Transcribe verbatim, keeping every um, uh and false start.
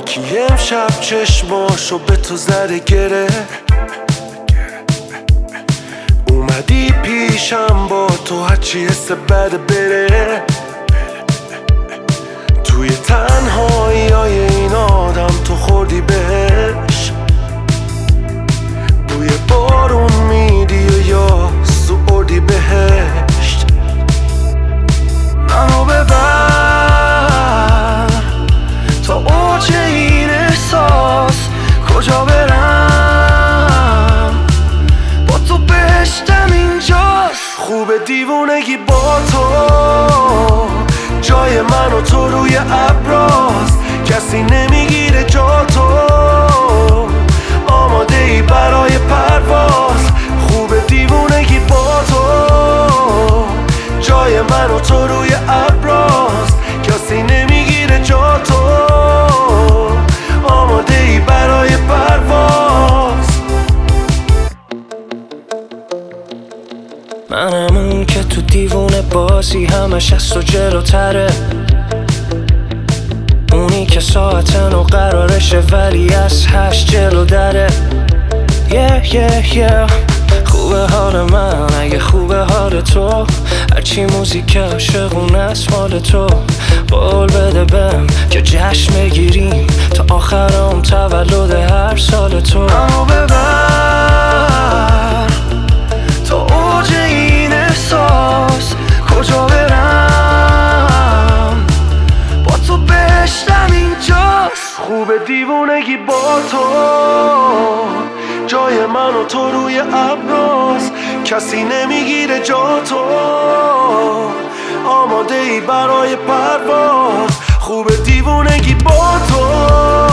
کی امشب چشماشو به تو زده گره، اومدی پیشم با تو هرچی حس بده بره. توی تنهایی های این آدم تو خوردی بهش، بوی بارون میدی و یا سوردی بهشت. منو ببر تا اوج این احساس، کجا برم با تو بهشتم اینجاست. خوب دیوونگی با تو، جای من و تو روی ابراست، کسی نمیگیره جا تو، آماده ای برای پرواز. خوب دیوونگی با تو، جای من و تو روی ابراست، کسی نمیگیره جا تو، آماده ای برای پرواز. منم اون که تو دیوونه بازی همش از تو جلوتره، اونی که ساعت نو قرارشه ولی از هشت جلو دره. yeah, yeah, yeah. خوبه حال من اگه خوبه حال تو، هرچی موزیک عاشقونه است مال تو. قول بده بهم که جشن بگیریم تا آخرام تولد هر سال تو. منو ببر تا اوج این احساس، کجا برم با تو بهشتم اینجاست. خوب دیوونگی با تو، جای من و تو روی ابراست، کسی نمیگیره جا تو، آماده ای برای پرواز. خوب دیوونگی با تو،